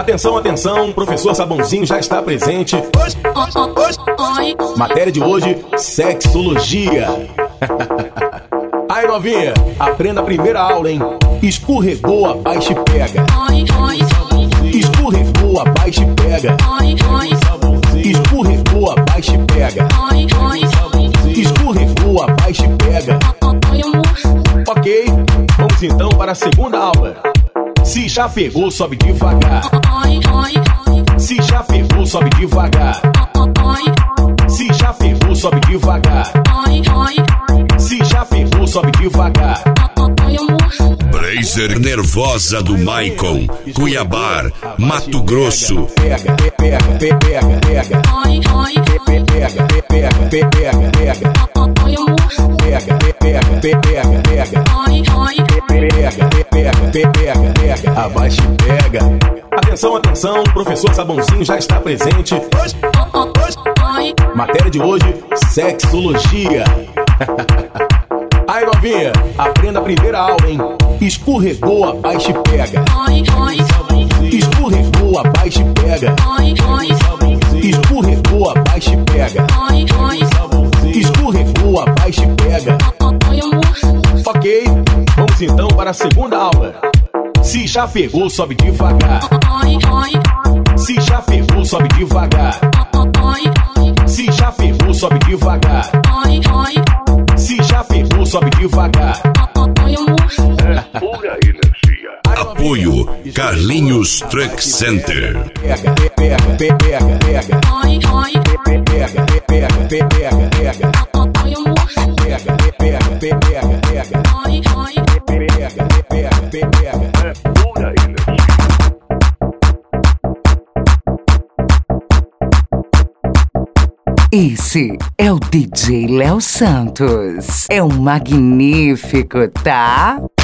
Atenção, atenção, professor Sabãozinho já está presente. Matéria de hoje, sexologia. Aí, novinha, aprenda a primeira aula, hein? Escorregou, abaixa e pega. Escorregou, abaixa e pega. Escorregou, abaixa e pega. Escorregou, abaixa e pega. Ok, vamos então para a segunda aula. Se já pegou, sobe devagar. Se já pegou, sobe devagar. Se já pegou, sobe devagar. Se já pegou, sobe devagar. Brazer Nervosa do Maicon, Cuiabá, Mato Grosso. Pega, pega, pega, pega. Pega, pega, pega, pega. Pega, pega, pega, pega. Pega, pega, abaixa e pega. Atenção, atenção, professor Sabãozinho já está presente. Matéria de hoje, sexologia. Aí, novinha, aprenda a primeira aula, hein? Escorregou, abaixa e pega. Escorregou, abaixa e pega. Escorregou, abaixa e pega. Escorregou, abaixa e pega. Ok, vamos então para a segunda aula. Se já pegou, sobe devagar. Se já pegou, sobe devagar. Se já pegou, sobe devagar. Se já pegou, sobe devagar. Pura energia. Apoio Carlinhos Truck Center. Pega, pega, pega, pega. Pega, pega, pega, pega. Pega, pega, pega, pega. Pura energia. Esse é o DJ Léo Santos. É um magnífico, tá?